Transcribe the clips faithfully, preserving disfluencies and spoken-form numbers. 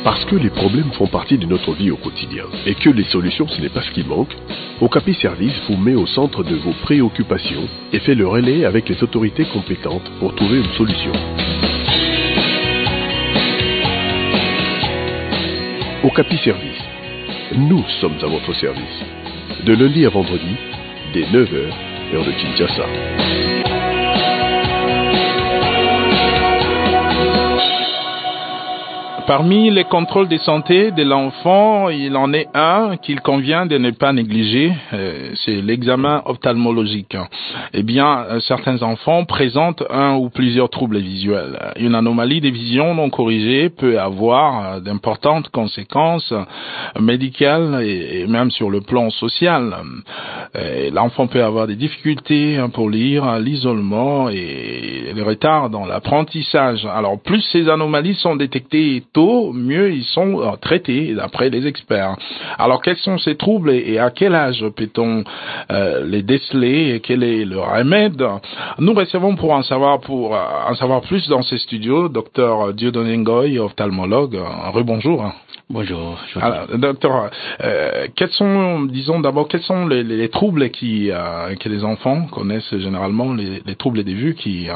Parce que les problèmes font partie de notre vie au quotidien et que les solutions ce n'est pas ce qui manque, Okapi Service vous met au centre de vos préoccupations et fait le relais avec les autorités compétentes pour trouver une solution. Okapi Service. Nous sommes à votre service. De lundi à vendredi, dès neuf heures, heure de Kinshasa. Parmi les contrôles de santé de l'enfant, il en est un qu'il convient de ne pas négliger, euh, c'est l'examen ophtalmologique. Eh bien, certains enfants présentent un ou plusieurs troubles visuels. Une anomalie de vision non corrigée peut avoir d'importantes conséquences médicales et, et même sur le plan social. Et l'enfant peut avoir des difficultés pour lire, l'isolement et le retard dans l'apprentissage. Alors, plus ces anomalies sont détectées tôt, mieux ils sont euh, traités d'après les experts. Alors quels sont ces troubles et, et à quel âge peut-on euh, les déceler et quel est le remède? Nous recevons pour en savoir pour euh, en savoir plus dans ces studios docteur Dieudonné Ngoy, ophtalmologue. Rebonjour. Bonjour. Alors, docteur, euh, quels sont, disons d'abord, quels sont les, les, les troubles qui euh, que les enfants connaissent généralement, les, les troubles des vues qui euh,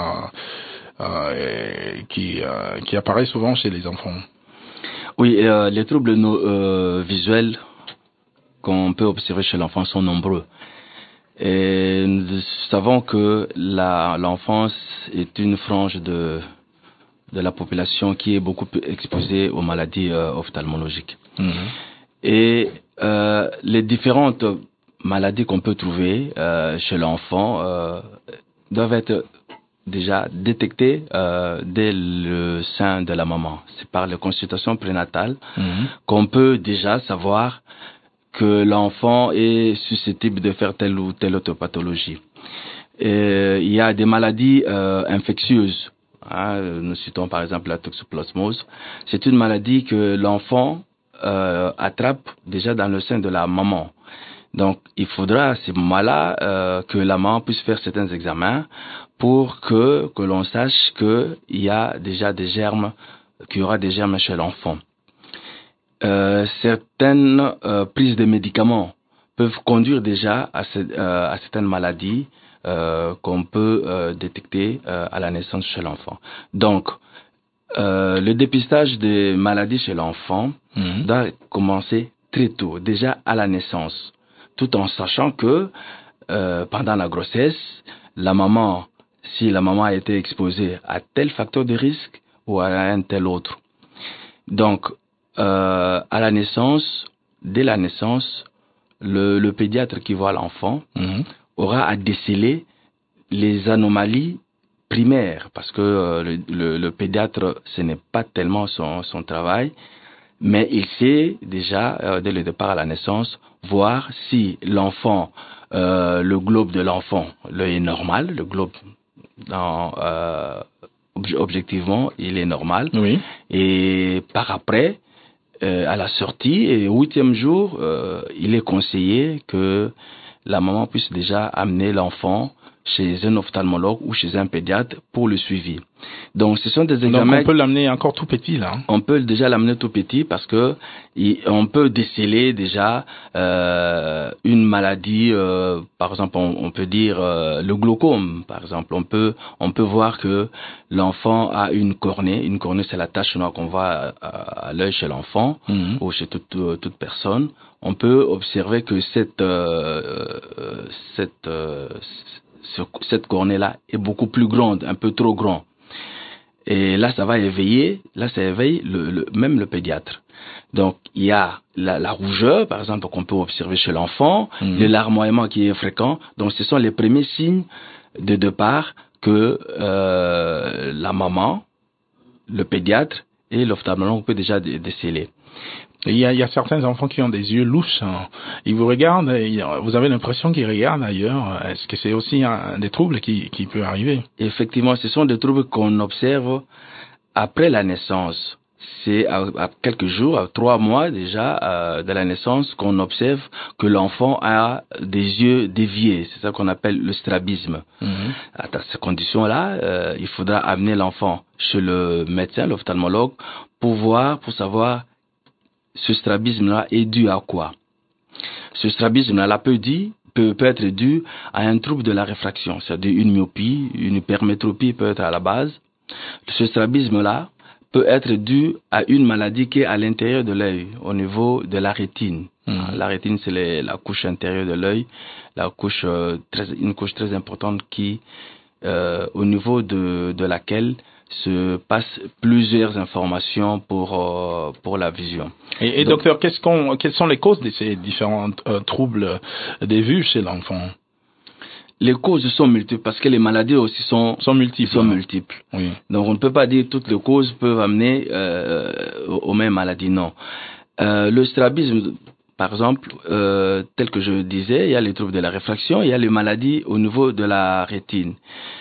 Euh, qui, euh, qui apparaît souvent chez les enfants. Oui, euh, les troubles no, euh, visuels qu'on peut observer chez l'enfant sont nombreux. Et nous savons que la, l'enfance est une frange de, de la population qui est beaucoup exposée aux maladies euh, ophtalmologiques. Mm-hmm. Et euh, les différentes maladies qu'on peut trouver euh, chez l'enfant euh, doivent être déjà détecté euh, dès le sein de la maman. C'est par les consultations prénatales mmh. qu'on peut déjà savoir que l'enfant est susceptible de faire telle ou telle autre pathologie. Et il y a des maladies euh, infectieuses. Hein, nous citons par exemple la toxoplasmose. C'est une maladie que l'enfant euh, attrape déjà dans le sein de la maman. Donc, il faudra à ce moment-là euh, que la maman puisse faire certains examens pour que que l'on sache qu'il y a déjà des germes, qu'il y aura des germes chez l'enfant. Euh, certaines euh, prises de médicaments peuvent conduire déjà à, ce, euh, à certaines maladies euh, qu'on peut euh, détecter euh, à la naissance chez l'enfant. Donc, euh, le dépistage des maladies chez l'enfant mmh. doit commencer très tôt, déjà à la naissance, tout en sachant que euh, pendant la grossesse, la maman, si la maman a été exposée à tel facteur de risque ou à un tel autre. Donc, euh, à la naissance, dès la naissance, le, le pédiatre qui voit l'enfant mmh. aura à déceler les anomalies primaires, parce que euh, le, le, le pédiatre, ce n'est pas tellement son, son travail, mais il sait déjà, euh, dès le départ à la naissance, voir si l'enfant, euh, le globe de l'enfant, l'œil est normal, le globe, dans, euh, ob- objectivement, il est normal. Oui. Et par après, euh, à la sortie, et au huitième jour, euh, il est conseillé que la maman puisse déjà amener l'enfant chez un ophtalmologue ou chez un pédiatre pour le suivi. Donc, ce sont des examens... Donc, on peut l'amener encore tout petit, là. Hein? On peut déjà l'amener tout petit parce que il, on peut déceler déjà euh, une maladie, euh, par exemple, on, on peut dire euh, le glaucome, par exemple. On peut, on peut voir que l'enfant a une cornée. Une cornée, c'est la tache noire qu'on voit à, à l'œil chez l'enfant mmh. ou chez toute, toute personne. On peut observer que cette, euh, cette, euh, cette cornée-là est beaucoup plus grande, un peu trop grande. Et là, ça va éveiller, là, ça éveille le, le, même le pédiatre. Donc, il y a la, la rougeur, par exemple, qu'on peut observer chez l'enfant, mmh. le larmoiement qui est fréquent. Donc, ce sont les premiers signes de départ que euh, la maman, le pédiatre et l'ophtalmologue peut déjà déceler. Il y, a, il y a certains enfants qui ont des yeux louches. Hein. Ils vous regardent, et vous avez l'impression qu'ils regardent ailleurs. Est-ce que c'est aussi un des troubles qui, qui peut arriver? Effectivement, ce sont des troubles qu'on observe après la naissance. C'est à, à quelques jours, à trois mois déjà euh, de la naissance, qu'on observe que l'enfant a des yeux déviés. C'est ça qu'on appelle le strabisme. Mmh. À ces conditions-là, euh, il faudra amener l'enfant chez le médecin, l'ophtalmologue, pour voir, pour savoir ce strabisme-là est dû à quoi? Ce strabisme-là peut, dit, peut, peut être dû à un trouble de la réfraction, c'est-à-dire une myopie, une hypermétropie peut être à la base. Ce strabisme-là peut être dû à une maladie qui est à l'intérieur de l'œil, au niveau de la rétine. Mmh. La rétine, c'est les, la couche intérieure de l'œil, la couche, euh, très, une couche très importante qui, euh, au niveau de, de laquelle se passent plusieurs informations pour euh, pour la vision. Et, et Donc, docteur, qu'est-ce qu'on, quelles sont les causes de ces différents euh, troubles des vues chez l'enfant? Les causes sont multiples parce que les maladies aussi sont sont multiples. Sont multiples. Oui. Donc on ne peut pas dire que toutes les causes peuvent amener euh, aux mêmes maladies. Non. Euh, le strabisme, par exemple, euh, tel que je disais, il y a les troubles de la réfraction, il y a les maladies au niveau de la rétine.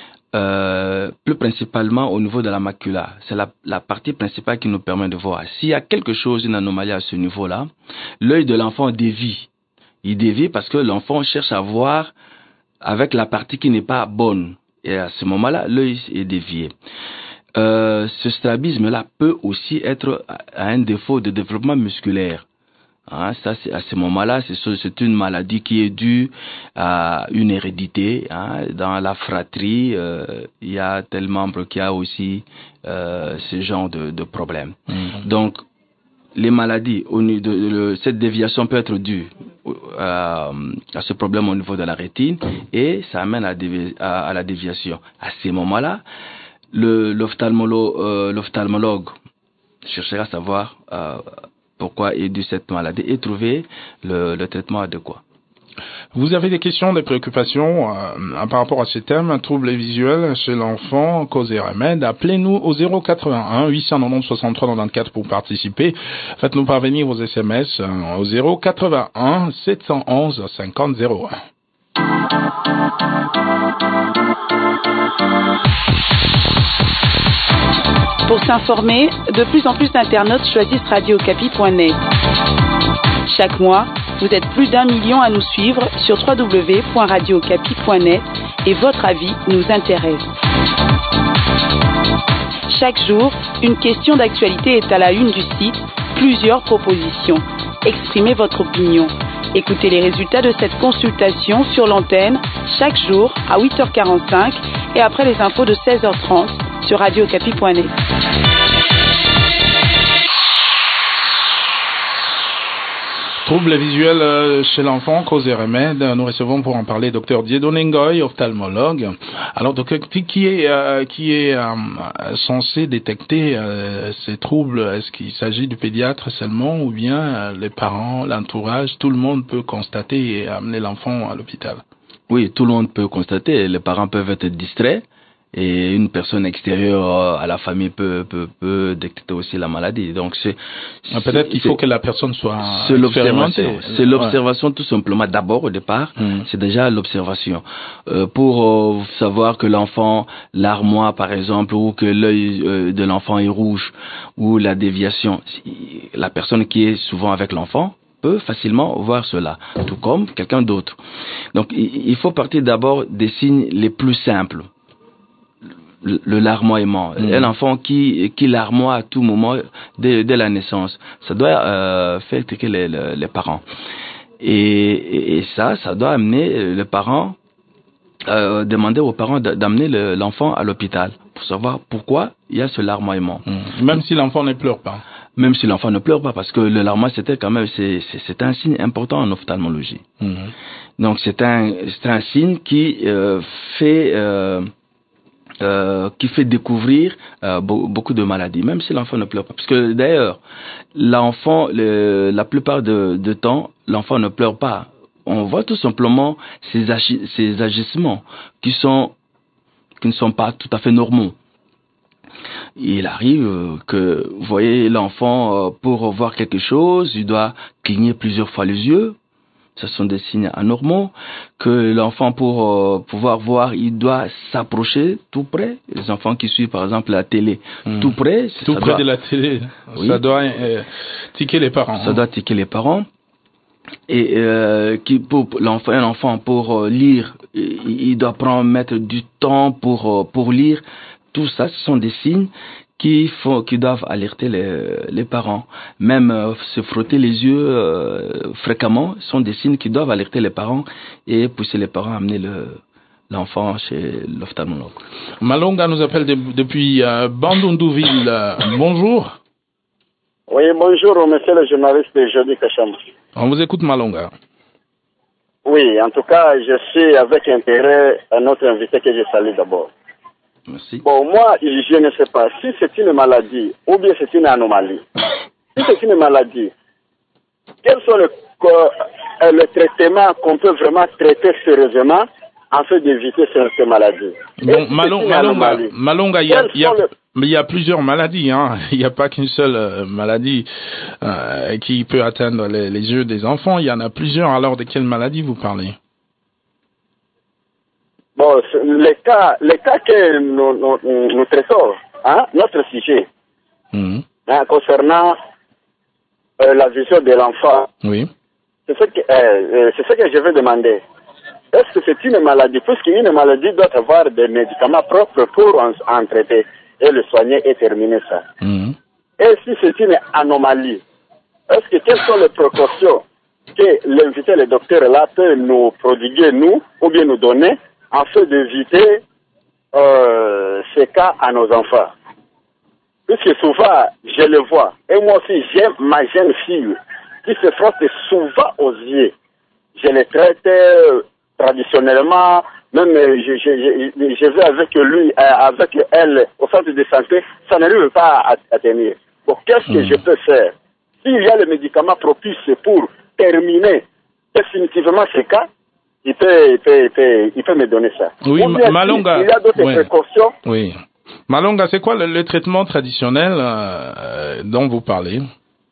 Euh, plus principalement au niveau de la macula. C'est la, la partie principale qui nous permet de voir. S'il y a quelque chose, une anomalie à ce niveau-là, l'œil de l'enfant dévie. Il dévie parce que l'enfant cherche à voir avec la partie qui n'est pas bonne. Et à ce moment-là, l'œil est dévié. Euh, ce strabisme-là peut aussi être à un défaut de développement musculaire. Hein, ça, c'est, à ce moment-là, c'est, c'est une maladie qui est due à une hérédité. Hein. Dans la fratrie, euh, il y a tel membre qui a aussi euh, ce genre de, de problème. Mmh. Donc, les maladies, au, de, de, de, cette déviation peut être due euh, à ce problème au niveau de la rétine et ça amène à, dévi- à, à la déviation. À ces moments-là, le, l'ophtalmolo, euh, l'ophtalmologue cherchera à savoir euh, pourquoi est due cette maladie et trouver le, le traitement adéquat. Vous avez des questions, des préoccupations euh, par rapport à ce thème, troubles visuels chez l'enfant, cause et remède, appelez-nous au zéro quatre-vingt-un huit cent quatre-vingt-onze soixante-trois quatre-vingt-quatorze pour participer. Faites-nous parvenir vos S M S euh, au zéro quatre-vingt-un sept cent onze cinquante zéro un. Pour s'informer, de plus en plus d'internautes choisissent radio okapi point net. Chaque mois, vous êtes plus d'un million à nous suivre sur w w w point radio okapi point net et votre avis nous intéresse. Chaque jour, une question d'actualité est à la une du site, plusieurs propositions. Exprimez votre opinion. Écoutez les résultats de cette consultation sur l'antenne chaque jour à huit heures quarante-cinq et après les infos de seize heures trente sur radio okapi point net. Troubles visuels chez l'enfant, cause et remède. Nous recevons pour en parler docteur Dieudonné Ngoy, ophtalmologue. Alors, docteur, qui est euh, qui est euh, censé détecter euh, ces troubles? Est-ce qu'il s'agit du pédiatre seulement ou bien euh, les parents, l'entourage, tout le monde peut constater et amener l'enfant à l'hôpital? Oui, tout le monde peut constater. Les parents peuvent être distraits. Et une personne extérieure à la famille peut peut, peut détecter aussi la maladie. Donc c'est, c'est peut-être qu'il faut que la personne soit c'est l'observation. C'est l'observation ouais. Tout simplement. D'abord au départ, mmh. c'est déjà l'observation euh, pour euh, savoir que l'enfant larmoie par exemple ou que l'œil euh, de l'enfant est rouge ou la déviation. La personne qui est souvent avec l'enfant peut facilement voir cela, tout comme quelqu'un d'autre. Donc il faut partir d'abord des signes les plus simples. Le, le larmoiement, mmh. un enfant qui qui larmoie à tout moment dès, dès la naissance, ça doit euh, faire tiquer les, les, les parents. Et, et, et ça, ça doit amener les parents, euh, demander aux parents d'amener le, l'enfant à l'hôpital pour savoir pourquoi il y a ce larmoiement. Mmh. Même si l'enfant ne pleure pas. Même si l'enfant ne pleure pas, parce que le larmoiement c'était quand même c'est c'est, c'est un signe important en ophtalmologie. Mmh. Donc c'est un c'est un signe qui euh, fait euh, Euh, qui fait découvrir euh, beaucoup de maladies, même si l'enfant ne pleure pas. Parce que d'ailleurs, l'enfant, le, la plupart de, de temps, l'enfant ne pleure pas. On voit tout simplement ces, agi- ces agissements qui sont qui ne sont pas tout à fait normaux. Il arrive que, vous voyez, l'enfant, pour voir quelque chose, il doit cligner plusieurs fois les yeux. Ce sont des signes anormaux que l'enfant, pour euh, pouvoir voir, il doit s'approcher tout près. Les enfants qui suivent, par exemple, la télé, mmh. tout près. Tout près doit... de la télé. Oui. Ça doit euh, tiquer les parents. Ça hein. doit tiquer les parents. Et euh, qui, pour l'enfant, un enfant, pour euh, lire, il, il doit prendre, mettre du temps pour, euh, pour lire. tout ça, ce sont des signes qui font, qui doivent alerter les, les parents. Même euh, se frotter les yeux euh, fréquemment sont des signes qui doivent alerter les parents et pousser les parents à amener le, l'enfant chez l'ophtalmologue. Malonga nous appelle de, depuis euh, Bandundouville. Euh, bonjour. Oui, bonjour, monsieur le journaliste de Jody Kacham. On vous écoute, Malonga. Oui, en tout cas, je suis avec intérêt à notre invité que je salue d'abord. Merci. Bon, moi, je ne sais pas si c'est une maladie ou bien c'est une anomalie. Si c'est une maladie, quels sont les, euh, les traitements qu'on peut vraiment traiter sérieusement afin d'éviter cette maladie? Bon, Malon, Malonga, Malonga, il y a, il y a, mais il y a plusieurs maladies, hein. Il n'y a pas qu'une seule euh, maladie euh, qui peut atteindre les, les yeux des enfants. Il y en a plusieurs. Alors, de quelle maladie vous parlez? Bon, les cas, les cas que nous, nous, nous traitons, hein, notre sujet, mmh. hein, concernant euh, la vision de l'enfant, oui. c'est ce que, euh, c'est ce que je veux demander. Est-ce que c'est une maladie? Puisqu'une maladie doit avoir des médicaments propres pour en, en traiter et le soigner et terminer ça. Mmh. Et si c'est une anomalie, est-ce que quelles sont les précautions que l'invité, le docteur là, peut nous prodiguer, nous, ou bien nous donner, afin d'éviter euh, ces cas à nos enfants? Puisque souvent, je le vois, et moi aussi, j'aime ma jeune fille qui se frotte souvent aux yeux. Je les traite euh, traditionnellement, même je, je, je, je vais avec lui, euh, avec elle au centre de santé, ça n'arrive pas à, à tenir. Bon, qu'est-ce que mmh. je peux faire? S'il y a le médicament propice pour terminer définitivement ces cas, il peut, il peut, il peut, il peut me donner ça. Oui, Malonga. Il y a d'autres oui. précautions. Oui. Malonga, c'est quoi le, le traitement traditionnel euh, dont vous parlez?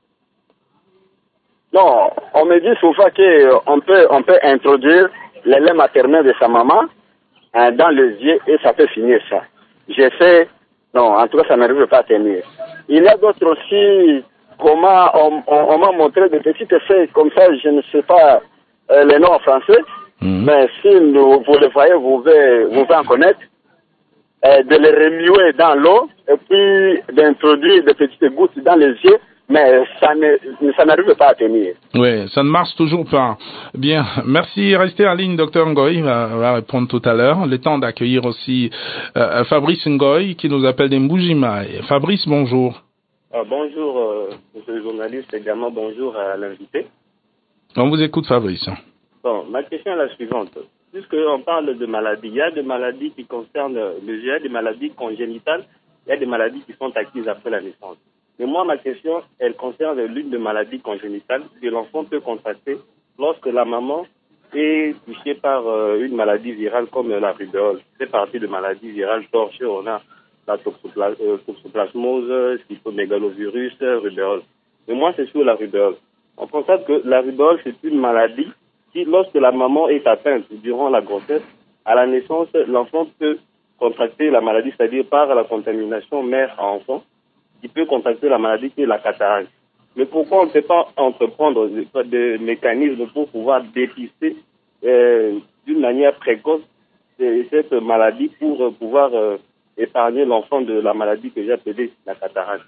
Non, on me dit souvent qu'on peut, on peut introduire le lait maternel de sa maman hein, dans les yeux et ça peut finir ça. J'essaie, non, en tout cas, ça n'arrive pas à tenir. Il y a d'autres aussi, comment on, on, on m'a montré des petits effets comme ça, je ne sais pas euh, les noms en français, mmh. mais si nous, vous le voyez, vous pouvez, vous pouvez en connaître, euh, de les remuer dans l'eau et puis d'introduire des petites gouttes dans les yeux. Mais ça, ne, ça n'arrive pas à tenir. Oui, ça ne marche toujours pas. Bien, merci. Restez en ligne, docteur Ngoy va, va répondre tout à l'heure. Le temps d'accueillir aussi euh, Fabrice Ngoy qui nous appelle des Mbujimai. Fabrice, bonjour. Ah, bonjour, euh, monsieur le journaliste, également bonjour à l'invité. On vous écoute, Fabrice. Bon, ma question est la suivante. Puisqu'on parle de maladies, il y a des maladies qui concernent le il y a des maladies congénitales, il y a des maladies qui sont acquises après la naissance. Mais moi, ma question, elle concerne l'une des maladies congénitales que l'enfant peut contracter lorsque la maman est touchée par euh, une maladie virale comme la rubéole. C'est partie de maladies virales torchées. On a la toxopla euh, toxoplasmose, cytomégalovirus, rubéole. Mais moi, c'est sur la rubéole. On constate que la rubéole, c'est une maladie qui, lorsque la maman est atteinte durant la grossesse, à la naissance, l'enfant peut contracter la maladie, c'est-à-dire par la contamination mère à enfant, qui peut contracter la maladie qui est la cataracte. Mais pourquoi on ne peut pas entreprendre des mécanismes pour pouvoir dépister euh, d'une manière précoce cette maladie pour pouvoir euh, épargner l'enfant de la maladie que j'ai appelée la cataracte?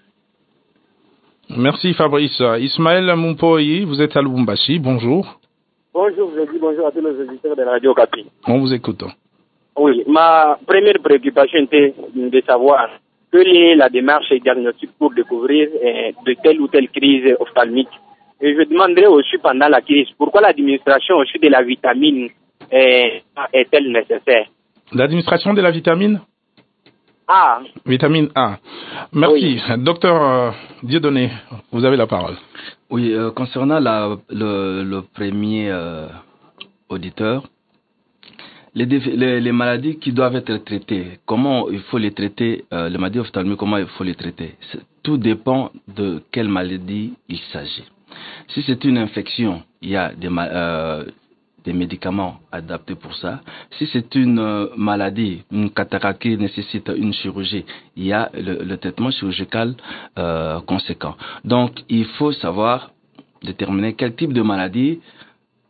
Merci Fabrice. Ismaël Mumpoyi, vous êtes à Lubumbashi, bonjour. Bonjour, je dis bonjour à tous les auditeurs de la Radio Okapi. On vous écoute. Oui, ma première préoccupation était de savoir quelle est la démarche diagnostique pour découvrir euh, de telle ou telle crise ophtalmique. Et je demanderai aussi pendant la crise, pourquoi l'administration aussi de la vitamine euh, est-elle nécessaire? L'administration de la vitamine A. Vitamine A. Merci. Oui. Docteur euh, Dieudonné, vous avez la parole. Oui, euh, concernant la, le, le premier euh, auditeur, Les, les, les maladies qui doivent être traitées, comment il faut les traiter, euh, les maladies ophtalmiques, comment il faut les traiter, tout dépend de quelle maladie il s'agit. Si c'est une infection, il y a des, euh, des médicaments adaptés pour ça. Si c'est une euh, maladie, une cataracte qui nécessite une chirurgie, il y a le, le traitement chirurgical euh, conséquent. Donc, il faut savoir déterminer quel type de maladie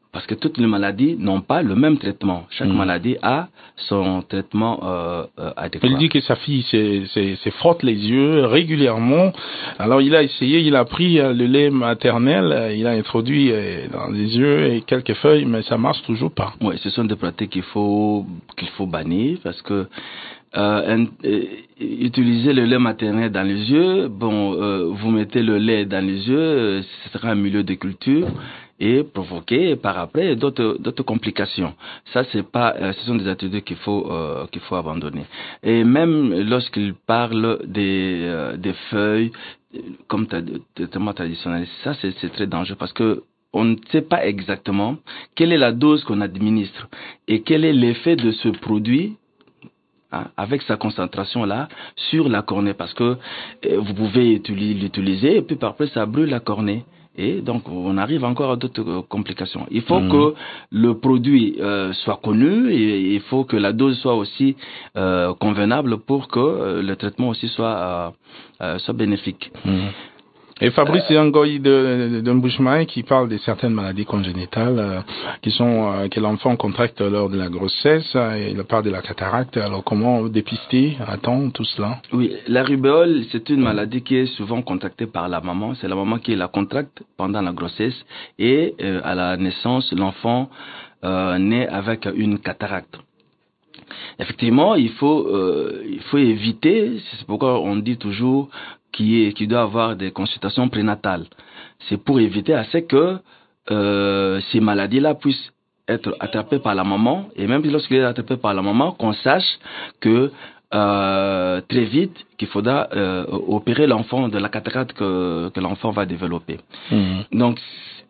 Parce que toutes les maladies n'ont pas le même traitement. Chaque mmh. maladie a son traitement euh, euh, adéquat. Il dit que sa fille se, se, se frotte les yeux régulièrement. Alors il a essayé, il a pris le lait maternel, il a introduit dans les yeux et quelques feuilles, mais ça marche toujours pas. Oui, ce sont des pratiques qu'il faut qu'il faut bannir parce que Euh, un, euh, utiliser le lait maternel dans les yeux, bon, euh, vous mettez le lait dans les yeux, euh, ce sera un milieu de culture et provoquer par après d'autres d'autres complications. Ça, c'est pas, euh, ce sont des attitudes qu'il faut euh, qu'il faut abandonner. Et même lorsqu'il parle des euh, des feuilles comme traitement traditionnel, ça c'est c'est très dangereux parce que on ne sait pas exactement quelle est la dose qu'on administre et quel est l'effet de ce produit. Hein, avec sa concentration là sur la cornée, parce que euh, vous pouvez l'utiliser et puis par après ça brûle la cornée et donc on arrive encore à d'autres euh, complications. Il faut mmh. que le produit euh, soit connu et il faut que la dose soit aussi euh, convenable pour que euh, le traitement aussi soit euh, euh, soit bénéfique. Mmh. Et Fabrice Yangoy de, de Mbushmaï qui parle de certaines maladies congénitales euh, qui sont euh, que l'enfant contracte lors de la grossesse. Et il parle de la cataracte. Alors comment dépister à temps tout cela? Oui, la rubéole c'est une maladie qui est souvent contractée par la maman. C'est la maman qui la contracte pendant la grossesse et euh, à la naissance l'enfant euh, naît avec une cataracte. Effectivement, il faut euh, il faut éviter. C'est pourquoi on dit toujours qui est qui doit avoir des consultations prénatales. C'est pour éviter à ce que euh, ces maladies-là puissent être attrapées par la maman et même lorsqu'il est attrapé par la maman, qu'on sache que euh, très vite qu'il faudra euh, opérer l'enfant de la cataracte que que l'enfant va développer. Mmh. Donc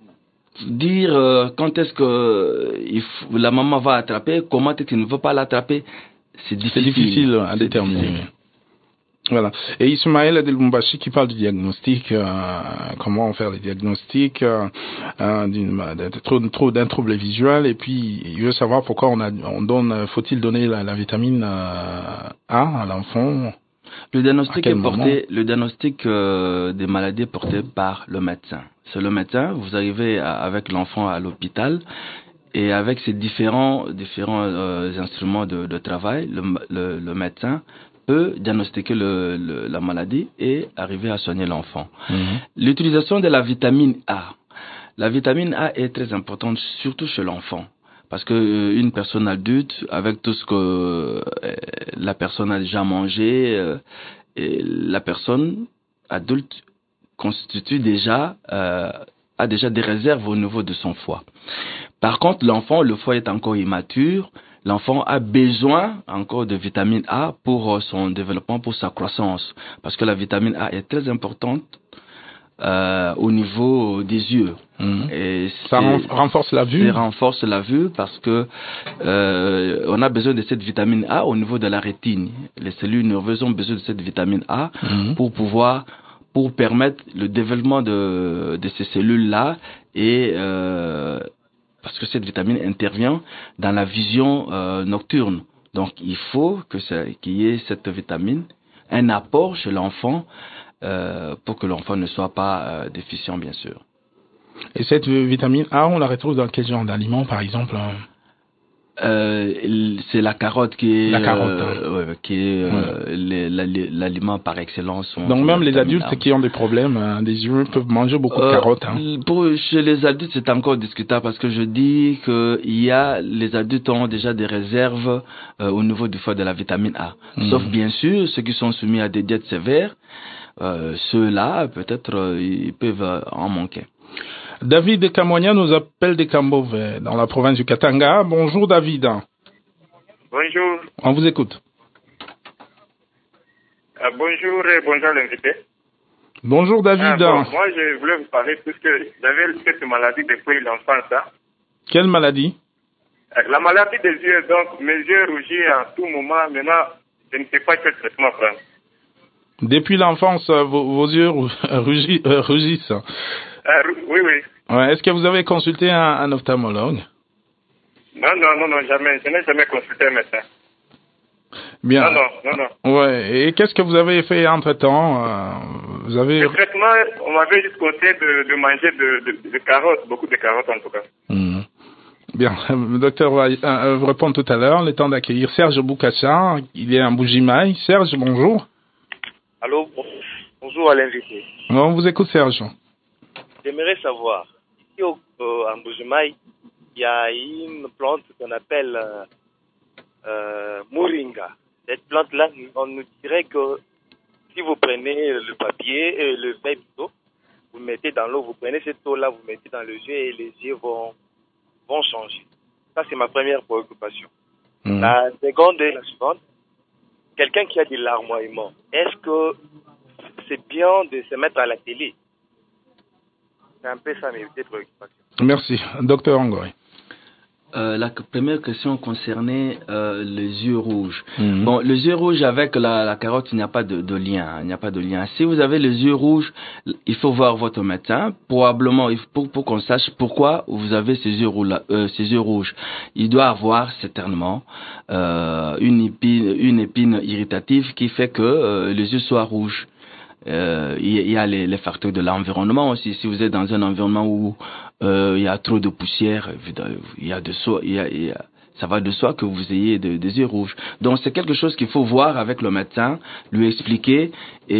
dire euh, quand est-ce que il faut, la maman va attraper, comment est-ce qu'il ne veut pas l'attraper, c'est difficile, c'est difficile à déterminer. Difficile. Voilà. Et Ismaël de Lumbashi qui parle du diagnostic, euh, comment faire le diagnostic euh, euh, de, trop, trop d'un trouble visuel, et puis il veut savoir pourquoi on, a, on donne, faut-il donner la, la vitamine euh, A à l'enfant. Le diagnostic est porté, le diagnostic euh, des maladies est porté par le médecin. C'est le médecin. Vous arrivez à, avec l'enfant à l'hôpital. Et avec ces différents différents euh, instruments de, de travail, le, le, le médecin peut diagnostiquer le, le, la maladie et arriver à soigner l'enfant. Mmh. L'utilisation de la vitamine A. La vitamine A est très importante, surtout chez l'enfant. Parce que euh, une personne adulte, avec tout ce que euh, la personne a déjà mangé, euh, et la personne adulte constitue déjà, euh, a déjà des réserves au niveau de son foie. Par contre, l'enfant, le foie est encore immature. L'enfant a besoin encore de vitamine A pour son développement, pour sa croissance. Parce que la vitamine A est très importante euh, au niveau des yeux. Mmh. Et ça renforce la vue. Ça renforce la vue parce que euh, on a besoin de cette vitamine A au niveau de la rétine. Les cellules nerveuses ont besoin de cette vitamine A mmh. pour pouvoir, pour permettre le développement de, de ces cellules-là et euh, parce que cette vitamine intervient dans la vision euh, nocturne. Donc, il faut que ça, qu'il y ait cette vitamine, un apport chez l'enfant euh, pour que l'enfant ne soit pas euh, déficient, bien sûr. Et cette vitamine A, on la retrouve dans quel genre d'aliments, par exemple? Euh, c'est la carotte qui est, la carotte, euh, ouais, qui est euh, ouais. les, l'aliment par excellence. Donc même les adultes A. qui ont des problèmes hein, des yeux peuvent manger beaucoup euh, de carottes. Hein. Pour chez les adultes c'est encore discutable parce que je dis que il y a les adultes ont déjà des réserves euh, au niveau du foie de la vitamine A. Mmh. Sauf bien sûr ceux qui sont soumis à des diètes sévères, euh, ceux-là peut-être euh, ils peuvent en manquer. David de Kamonia nous appelle de Kambove, dans la province du Katanga. Bonjour David. Bonjour. On vous écoute. Euh, bonjour et bonjour l'invité. Bonjour David. Ah, bon, moi je voulais vous parler puisque j'avais cette maladie depuis l'enfance. Hein. Quelle maladie? La maladie des yeux, donc mes yeux rougissent à tout moment. Maintenant, je ne sais pas quel traitement prendre. Depuis l'enfance, vos, vos yeux rougissent, euh, rougissent. Euh, oui, oui. Ouais, est-ce que vous avez consulté un, un ophtalmologue? Non, non, non, non, jamais. Je n'ai jamais consulté un médecin. Bien. Non, non, non, non. Ouais. Et qu'est-ce que vous avez fait entre-temps? euh, Vous avez... Le traitement, on m'avait juste conseillé de, de manger de, de, de carottes, beaucoup de carottes en tout cas. Mmh. Bien, le docteur va euh, vous répondre tout à l'heure. Le temps d'accueillir Serge Boukassa, il est en Bujimaï. Serge, bonjour. Allô, bonjour à l'invité. On vous écoute, Serge. J'aimerais savoir, ici au, euh, en Bujimaï, il y a une plante qu'on appelle euh, euh, moringa. Cette plante-là, on nous dirait que si vous prenez le papier, euh, le pain plutôt, vous mettez dans l'eau, vous prenez cette eau-là, vous mettez dans le jeu et les yeux vont, vont changer. Ça, c'est ma première préoccupation. Mmh. La seconde est la suivante. Quelqu'un qui a des larmoiements, est-ce que c'est bien de se mettre à la télé? C'est un peu ça mes préoccupations. Merci. Docteur Angoy. Euh, la première question concernait euh, les yeux rouges. Mmh. Bon, les yeux rouges avec la, la carotte, il n'y a pas de, de lien. Il n'y a pas de lien. Si vous avez les yeux rouges, il faut voir votre médecin, probablement pour, pour qu'on sache pourquoi vous avez ces yeux, rouges, euh, ces yeux rouges. Il doit avoir certainement euh, une épine, une épine irritative qui fait que euh, les yeux soient rouges. Euh, il y a les, les facteurs de l'environnement aussi. Si vous êtes dans un environnement où euh, il y a trop de poussière, il y a de soi, il y a, il y a, ça va de soi que vous ayez de, des yeux rouges. Donc c'est quelque chose qu'il faut voir avec le médecin, lui expliquer,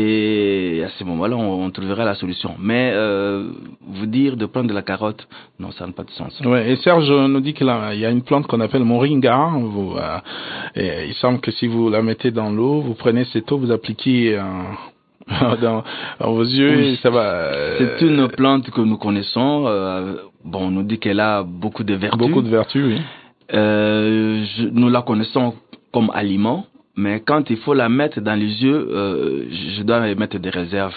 et à ce moment-là on, on trouvera la solution. Mais euh, vous dire de prendre de la carotte, non, ça n'a pas de sens. Ouais, et Serge nous dit qu'il y a une plante qu'on appelle moringa. Vous, euh, et il semble que si vous la mettez dans l'eau, vous prenez cette eau, vous appliquez euh, dans, dans vos yeux, oui, et ça va. Euh, c'est une plante que nous connaissons. Euh, bon, on nous dit qu'elle a beaucoup de vertus. Beaucoup de vertus, oui. Euh, je, nous la connaissons comme aliment, mais quand il faut la mettre dans les yeux, euh, je dois mettre des réserves.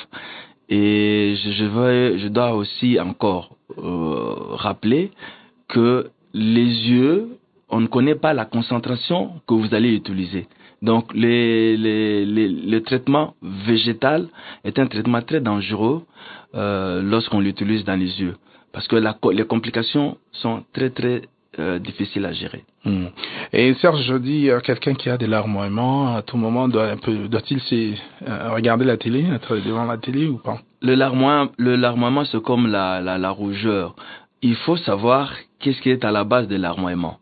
Et je, je, veux, je dois aussi encore euh, rappeler que les yeux, on ne connaît pas la concentration que vous allez utiliser. Donc, les, les, les, le traitement végétal est un traitement très dangereux euh, lorsqu'on l'utilise dans les yeux, parce que la, les complications sont très très euh, difficiles à gérer. Mmh. Et Serge, je dis à quelqu'un qui a des larmoiements, à tout moment, doit un peu, doit-il euh, regarder la télé, être devant la télé ou pas? Le larmoiement, le larmoiement, c'est comme la, la, la rougeur. Il faut savoir qu'est-ce qui est à la base des larmoiements.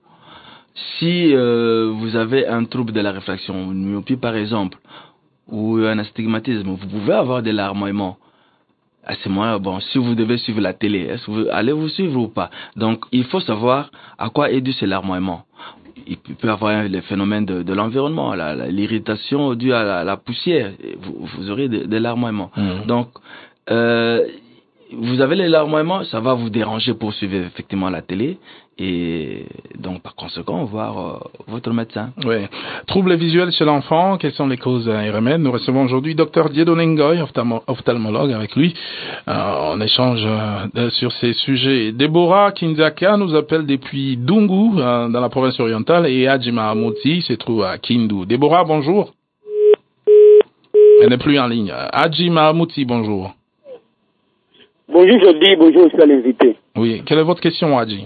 Si euh, vous avez un trouble de la réfraction, une myopie par exemple, ou un astigmatisme, vous pouvez avoir des larmoiements. À ce moment-là, bon, si vous devez suivre la télé, est-ce que vous allez vous suivre ou pas? Donc, il faut savoir à quoi est dû ces larmoiements. Il peut y avoir les phénomènes de, de l'environnement, la, la, l'irritation due à la, la poussière. Vous, vous aurez des, des larmoiements. Mmh. Donc, euh, vous avez les larmoiements, ça va vous déranger pour suivre effectivement la télé. Et donc, par conséquent, voir euh, votre médecin. Oui. Troubles visuels chez l'enfant, quelles sont les causes et remèdes? Nous recevons aujourd'hui Dr Dieudonné Ngoy, ophtalmologue, avec lui. Euh, on échange euh, sur ces sujets. Deborah Kinzaka nous appelle depuis Dungu, euh, dans la province orientale, et Adjima Amouti se trouve à Kindu. Deborah, bonjour. Elle n'est plus en ligne. Adjima Amouti, bonjour. Bonjour, je dis bonjour aussi à l'invité. Oui. Quelle est votre question, Adji?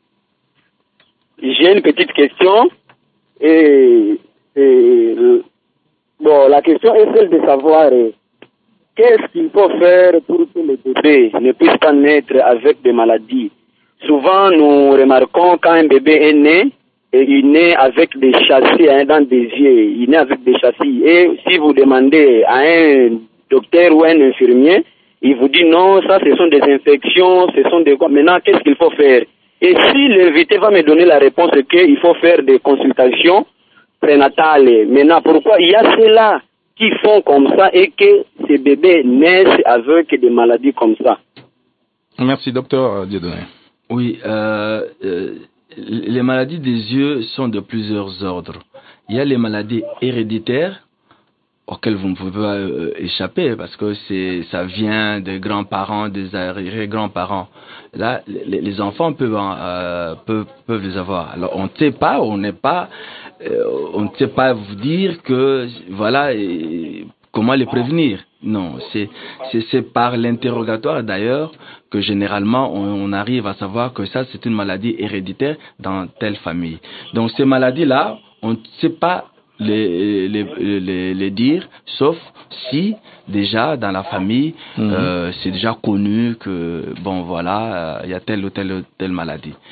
J'ai une petite question et, et bon, la question est celle de savoir euh, qu'est-ce qu'il faut faire pour que les bébés ne puissent pas naître avec des maladies. Souvent, nous remarquons quand un bébé est né, et il naît avec des châssis hein, dans des yeux, il naît avec des châssis. Et si vous demandez à un docteur ou un infirmier, il vous dit non, ça ce sont des infections, ce sont des quoi. Maintenant, qu'est-ce qu'il faut faire? Et si l'invité va me donner la réponse qu'il faut faire des consultations prénatales, maintenant pourquoi il y a ceux-là qui font comme ça et que ces bébés naissent avec des maladies comme ça? Merci, docteur Dieudonné. Oui, euh, euh, les maladies des yeux sont de plusieurs ordres. Il y a les maladies héréditaires auxquelles vous ne pouvez pas euh, échapper parce que c'est ça vient des grands-parents, des arrière-grands-parents. Là, les, les enfants peuvent, euh, peuvent peuvent les avoir. Alors on ne sait pas, on n'est pas, euh, on ne sait pas vous dire que voilà et, comment les prévenir. Non, c'est c'est c'est par l'interrogatoire d'ailleurs que généralement on, on arrive à savoir que ça c'est une maladie héréditaire dans telle famille. Donc ces maladies-là, on ne sait pas Les, les, les, les dire, sauf si déjà dans la famille, mmh. euh, c'est déjà connu que bon voilà, il euh, y a telle ou telle telle maladie.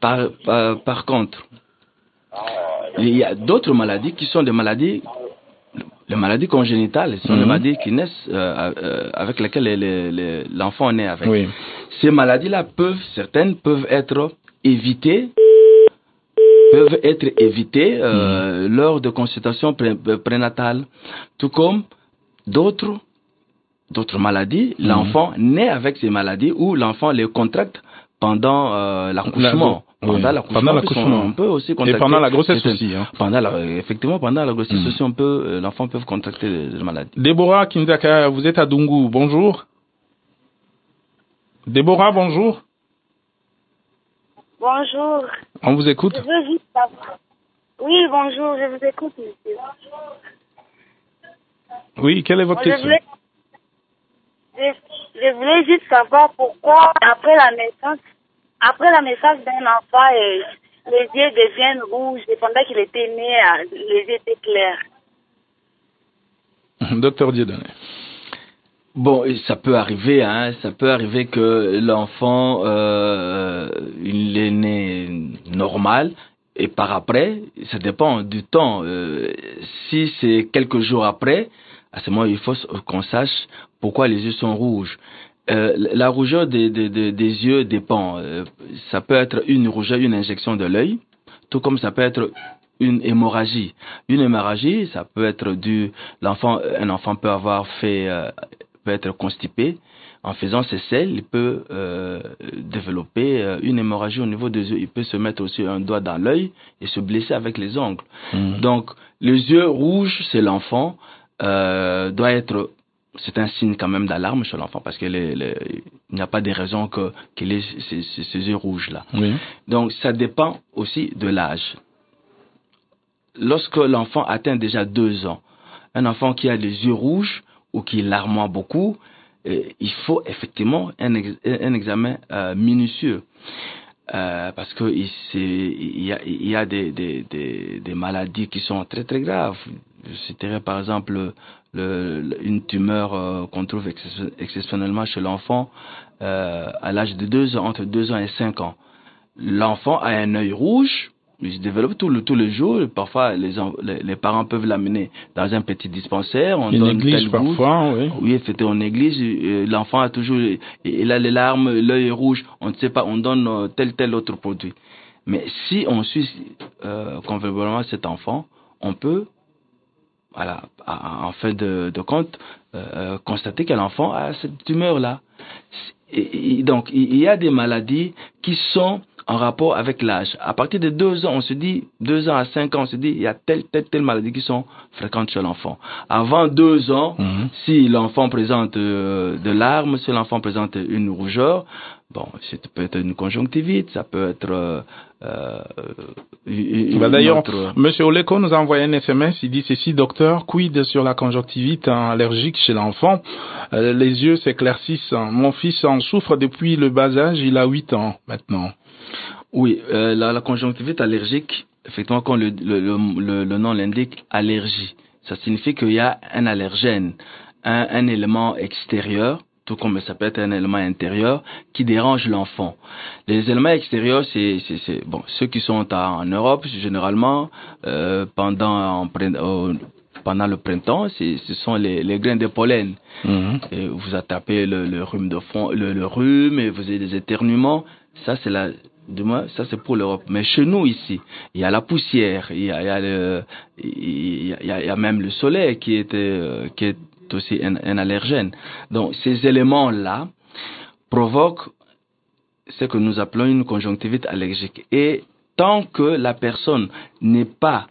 par, par, par contre, il y a d'autres maladies qui sont des maladies, les maladies congénitales, ce sont mm-hmm. des maladies qui naissent, euh, euh, avec lesquelles les, les, les, l'enfant naît avec. Oui. Ces maladies-là peuvent, certaines peuvent être évitées, peuvent être évitées euh, mmh. lors de consultations pré- prénatales, tout comme d'autres, d'autres maladies. Mmh. L'enfant naît avec ces maladies ou l'enfant les contracte pendant euh, l'accouchement. La, oui. Pendant l'accouchement, pendant l'accouchement. On, on peut aussi contracter. Et pendant la grossesse aussi. Hein. Pendant la, effectivement, pendant la grossesse mmh. aussi, on peut, l'enfant peut contracter des, des maladies. Déborah Kinzaka, vous êtes à Dungu. Bonjour. Déborah, bonjour. Bonjour. On vous écoute. Je veux juste savoir. Oui, bonjour, je vous écoute, monsieur. Oui, quelle est votre Moi, question? je voulais, je, je voulais juste savoir pourquoi, après la naissance, après la naissance d'un enfant, euh, les yeux deviennent rouges et pendant qu'il était né, les yeux étaient clairs. Docteur Dieudonné. Bon, ça peut arriver, hein. Ça peut arriver que l'enfant, euh, il est né normal et par après, ça dépend du temps. Euh, si c'est quelques jours après, à ce moment, il faut qu'on sache pourquoi les yeux sont rouges. Euh, la rougeur des, des, des, des yeux dépend. Euh, ça peut être une rougeur, une injection de l'œil, tout comme ça peut être une hémorragie. Une hémorragie, ça peut être dû, l'enfant, un enfant peut avoir fait, euh, peut être constipé. En faisant ses selles, il peut euh, développer euh, une hémorragie au niveau des yeux. Il peut se mettre aussi un doigt dans l'œil et se blesser avec les ongles. Mmh. Donc, les yeux rouges, c'est l'enfant, euh, doit être, c'est un signe quand même d'alarme chez l'enfant parce qu'il n'y a pas de raison que, qu'il ait ces, ces, ces yeux rouges-là. Oui. Donc, ça dépend aussi de l'âge. Lorsque l'enfant atteint déjà deux ans, un enfant qui a les yeux rouges ou qui larmoie beaucoup, euh, il faut effectivement un, ex, un examen euh, minutieux. Euh, parce que il, il y a, il y a des, des, des, des maladies qui sont très très graves. Je citerai par exemple le, une tumeur euh, qu'on trouve exceptionnellement chez l'enfant euh, à l'âge de deux ans, entre deux ans et cinq ans. L'enfant a un œil rouge. Il se développe tout le, tous les jours. Parfois, les, les, les parents peuvent l'amener dans un petit dispensaire. On il donne néglige parfois, oui. Oui, effectivement, on néglige. L'enfant a toujours, il a les larmes, l'œil est rouge. On ne sait pas, on donne tel, tel autre produit. Mais si on suit euh, convenablement cet enfant, on peut, voilà, en fin de, de compte, euh, constater que l'enfant a cette tumeur-là. Et, et donc, il y a des maladies qui sont en rapport avec l'âge. À partir de deux ans, on se dit, deux ans à cinq ans, on se dit, il y a telle, telle, telle maladie qui sont fréquentes chez l'enfant. Avant deux ans, mmh. si l'enfant présente euh, de larmes, si l'enfant présente une rougeur, bon, ça peut être une conjonctivite, ça peut être euh, euh, une, bah D'ailleurs, autre... Monsieur Oleko nous a envoyé un S M S, il dit ceci, docteur, quid sur la conjonctivite allergique chez l'enfant? euh, Les yeux s'éclaircissent. Mon fils en souffre depuis le bas âge, il a huit ans maintenant. Oui, euh, la, la conjonctivite allergique, effectivement, comme le, le, le, le nom l'indique, allergie, ça signifie qu'il y a un allergène, un, un élément extérieur, tout comme ça peut être un élément intérieur, qui dérange l'enfant. Les éléments extérieurs, c'est, c'est, c'est bon, ceux qui sont en, en Europe, généralement, euh, pendant, en, euh, pendant le printemps, c'est, ce sont les, les grains de pollen. Mmh. Et vous attrapez le, le rhume de fond, le, le rhume, et vous avez des éternuements. Ça, c'est la, du moins, ça c'est pour l'Europe. Mais chez nous ici, il y a la poussière, il y a, il y a le, il y a, il y a même le soleil qui est, euh, qui est aussi un, un allergène. Donc, ces éléments-là provoquent ce que nous appelons une conjonctivite allergique. Et tant que la personne n'est pas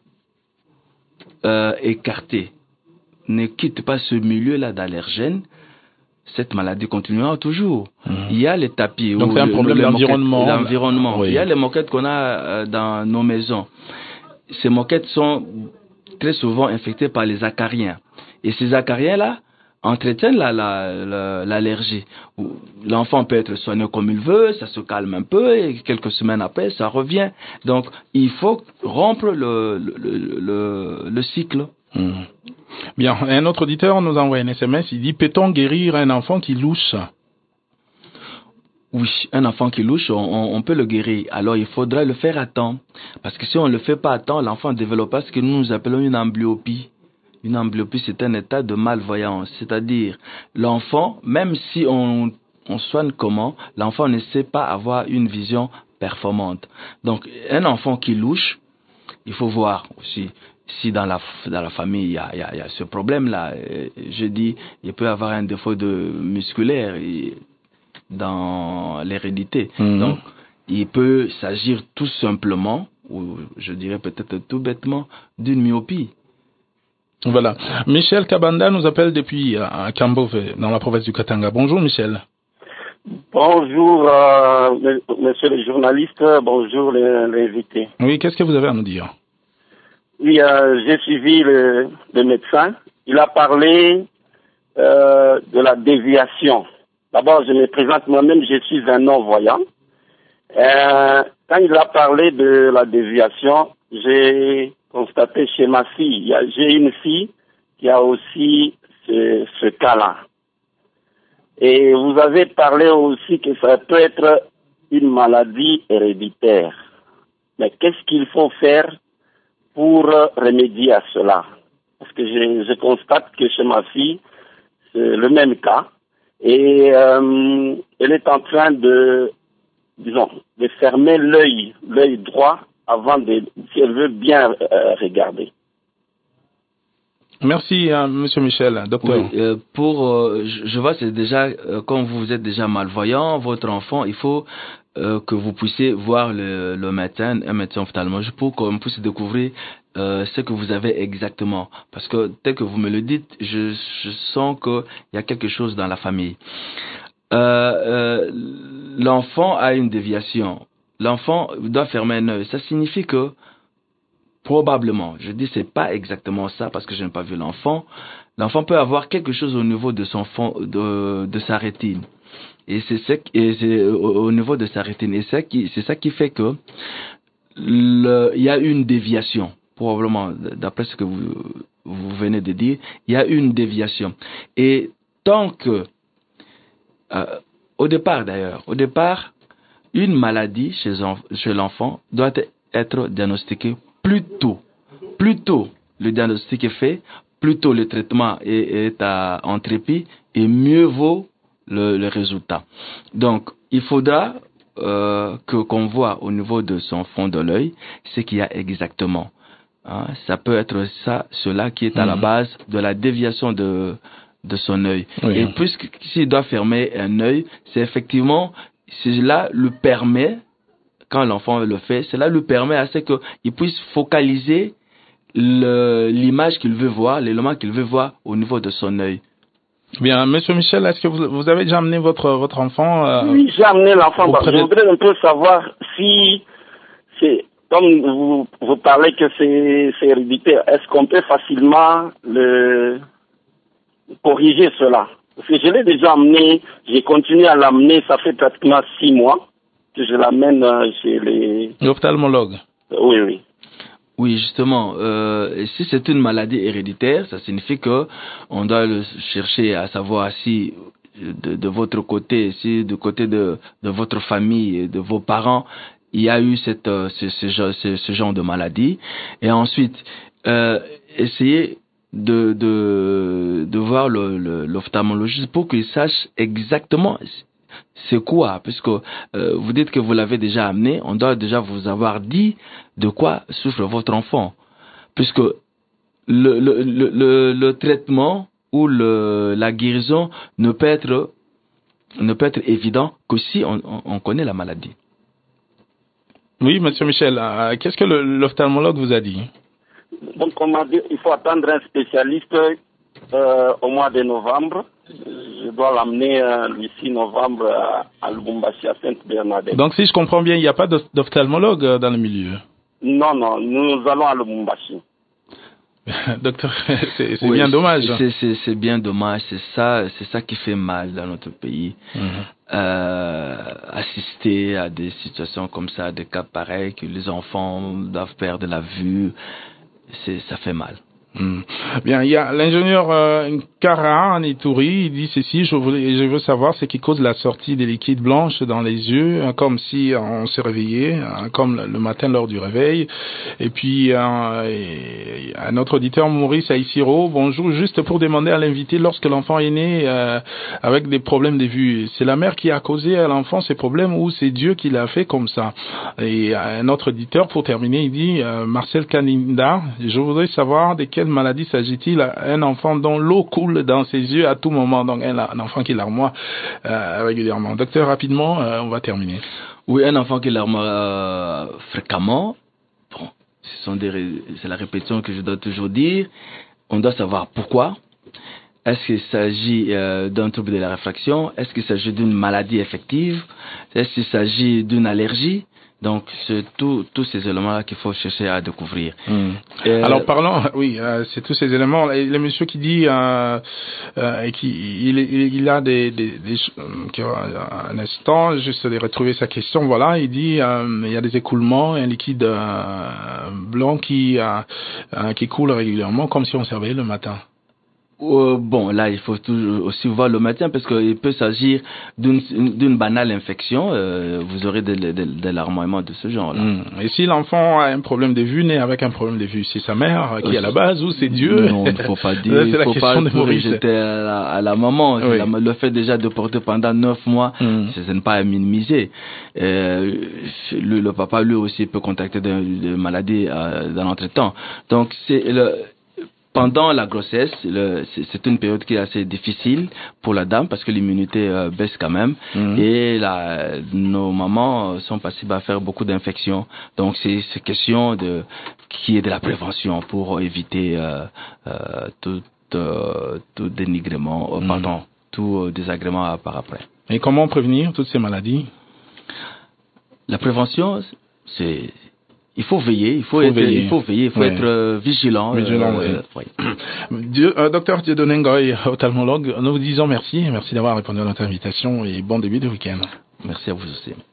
euh, écartée, ne quitte pas ce milieu-là d'allergènes, cette maladie continuera toujours. Mmh. Il y a les tapis. Donc, c'est un problème le, d'environnement. Moquettes, l'environnement. Oui. Il y a les moquettes qu'on a euh, dans nos maisons. Ces moquettes sont très souvent infectées par les acariens. Et ces acariens-là entretiennent la, la, la, l'allergie. L'enfant peut être soigné comme il veut, ça se calme un peu, et quelques semaines après, ça revient. Donc, il faut rompre le, le, le, le cycle. Mmh. Bien, un autre auditeur nous envoie un S M S, il dit, peut-on guérir un enfant qui louche? Oui, un enfant qui louche, on, on, on peut le guérir. Alors, il faudra le faire à temps. Parce que si on ne le fait pas à temps, l'enfant développe ce que nous, nous appelons une amblyopie. Une amblyopie, c'est un état de malvoyance. C'est-à-dire, l'enfant, même si on, on soigne comment, l'enfant ne sait pas avoir une vision performante. Donc, un enfant qui louche, il faut voir aussi si dans la, dans la famille, il y a, il y a, il y a ce problème-là. Je dis, il peut avoir un défaut de musculaire et, dans l'hérédité. Mmh. Donc, il peut s'agir tout simplement, ou je dirais peut-être tout bêtement, d'une myopie. Voilà. Michel Kabanda nous appelle depuis à Kambove, dans la province du Katanga. Bonjour Michel. Bonjour euh, monsieur le journaliste, bonjour l'invité. Oui, qu'est-ce que vous avez à nous dire? Oui, euh, j'ai suivi le, le médecin. Il a parlé euh, de la déviation. D'abord, je me présente moi-même, je suis un non-voyant. Euh, quand il a parlé de la déviation, j'ai constaté chez ma fille, j'ai une fille qui a aussi ce, ce cas-là. Et vous avez parlé aussi que ça peut être une maladie héréditaire. Mais qu'est-ce qu'il faut faire pour remédier à cela? Parce que je, je constate que chez ma fille, c'est le même cas. Et euh, elle est en train de, disons, de fermer l'œil, l'œil droit, avant de, si elle veut bien euh, regarder. Merci, hein, Monsieur Michel, docteur. Oui, euh, pour, euh, je, je vois, c'est déjà, euh, quand vous êtes déjà malvoyant, votre enfant, il faut euh, que vous puissiez voir le, le médecin, un médecin ophtalmologiste, pour qu'on puisse découvrir euh, ce que vous avez exactement. Parce que tel que vous me le dites, je, je sens qu'il y a quelque chose dans la famille. Euh, euh, l'enfant a une déviation. L'enfant doit fermer un œil. Ça signifie que probablement, je dis c'est pas exactement ça parce que je n'ai pas vu l'enfant. L'enfant peut avoir quelque chose au niveau de son fond, de, de sa rétine. Et c'est ça, et c'est au, au niveau de sa rétine. Et c'est, qui, c'est ça qui fait que le, il y a une déviation. Probablement, d'après ce que vous, vous venez de dire, il y a une déviation. Et tant que, euh, au départ d'ailleurs, au départ, une maladie chez, chez l'enfant doit être diagnostiquée plus tôt. Plus tôt le diagnostic est fait, plus tôt le traitement est, est à entrepris et mieux vaut le, le résultat. Donc, il faudra euh, que qu'on voit au niveau de son fond de l'œil ce qu'il y a exactement. Hein, ça peut être ça, cela qui est à mmh. la base de la déviation de de son œil. Oui. Et puisque s'il doit fermer un œil, c'est effectivement, cela lui permet, quand l'enfant le fait, cela lui permet à ce qu'il puisse focaliser le, l'image qu'il veut voir, l'élément qu'il veut voir au niveau de son œil. Bien, Monsieur Michel, est-ce que vous, vous avez déjà amené votre votre enfant euh, Oui, j'ai amené l'enfant. Bah, je voudrais un peu savoir si c'est comme vous, vous parlez que c'est, c'est héréditaire, est-ce qu'on peut facilement le corriger cela? Parce que je l'ai déjà amené, j'ai continué à l'amener, ça fait pratiquement six mois que je l'amène chez les... L'ophtalmologue. Oui, oui. Oui, justement, euh, si c'est une maladie héréditaire, ça signifie que on doit le chercher à savoir si de, de votre côté, si du côté de, de votre famille, de vos parents, il y a eu cette, ce, ce, ce, ce genre de maladie. Et ensuite, euh, essayer de, de, de voir le, le, l'ophtalmologiste pour qu'il sache exactement c'est quoi, puisque euh, vous dites que vous l'avez déjà amené, on doit déjà vous avoir dit de quoi souffre votre enfant, puisque le, le, le, le, le traitement ou le, la guérison ne peut être, ne peut être évident que si on, on, on connaît la maladie. Oui, Monsieur Michel, euh, qu'est-ce que le, l'ophtalmologue vous a dit? Donc, on m'a dit il faut attendre un spécialiste euh, au mois de novembre. Je dois l'amener euh, d'ici novembre à, à Lubumbashi, à Sainte-Bernadette. Donc, si je comprends bien, il n'y a pas d'ophtalmologue dans le milieu? Non, non, nous allons à Lubumbashi. Docteur, c'est, c'est oui, bien dommage. C'est, c'est, c'est bien dommage, c'est ça, c'est ça qui fait mal dans notre pays. Mmh. Euh, assister à des situations comme ça, des cas pareils, que les enfants doivent perdre la vue, c'est, ça fait mal. Mmh. Bien, il y a l'ingénieur euh, Kara en Ituri, il dit ceci, je, voulais, je veux savoir ce qui cause la sortie des liquides blanches dans les yeux, hein, comme si on se réveillait, hein, comme le, le matin lors du réveil. Et puis, euh, et, un autre auditeur, Maurice Aïsiro, bonjour, juste pour demander à l'invité, lorsque l'enfant est né euh, avec des problèmes de vue, c'est la mère qui a causé à l'enfant ces problèmes ou c'est Dieu qui l'a fait comme ça? Et un autre auditeur, pour terminer, il dit, euh, Marcel Kaninda, je voudrais savoir de quelle maladie s'agit-il? Un enfant dont l'eau coule dans ses yeux à tout moment, donc un, un enfant qui larmoie euh, régulièrement. Docteur, rapidement, euh, on va terminer. Oui, un enfant qui larmoie euh, fréquemment, bon, ce sont des, c'est la répétition que je dois toujours dire. On doit savoir pourquoi. Est-ce qu'il s'agit euh, d'un trouble de la réfraction? Est-ce qu'il s'agit d'une maladie effective? Est-ce qu'il s'agit d'une allergie? Donc, c'est tous ces éléments-là qu'il faut chercher à découvrir. Mmh. Euh, Alors, parlons, oui, euh, c'est tous ces éléments. Le, le monsieur qui dit, euh, euh, qui, il, il, il a des, des, des euh, un instant, juste de retrouver sa question. Voilà, il dit, euh, il y a des écoulements, un liquide euh, blanc qui, euh, euh, qui coule régulièrement, comme si on se réveillait le matin. Euh, bon, là, il faut toujours aussi voir le matin parce qu'il peut s'agir d'une d'une banale infection. Euh, vous aurez de, de, de larmoiement de ce genre-là. Mmh. Et si l'enfant a un problème de vue, né avec un problème de vue, c'est sa mère qui est à la base ou c'est Dieu? Non, il ne faut pas dire. Il ne faut pas tout rejeter à la, à la maman. Oui. La, le fait déjà de porter pendant neuf mois, mmh. ce n'est pas à minimiser. Euh, le, le papa, lui aussi, peut contacter des de maladies euh, dans l'entretemps. Donc, c'est le... Pendant la grossesse, c'est une période qui est assez difficile pour la dame parce que l'immunité euh, baisse quand même mmh. et la, nos mamans sont passibles à faire beaucoup d'infections. Donc c'est question de qui est de la prévention pour éviter euh, euh, tout, euh, tout dénigrement, mmh. pardon, tout désagrément par après. Et comment prévenir toutes ces maladies? La prévention, c'est Il faut veiller, il faut, il faut être, veiller, il faut veiller, il faut ouais. être euh, vigilant. Vigilant, euh, oui. oui. Dieu, euh, docteur Dieudonné Ngoy, ophtalmologue, nous vous disons merci, merci d'avoir répondu à notre invitation et bon début de week-end. Merci à vous aussi.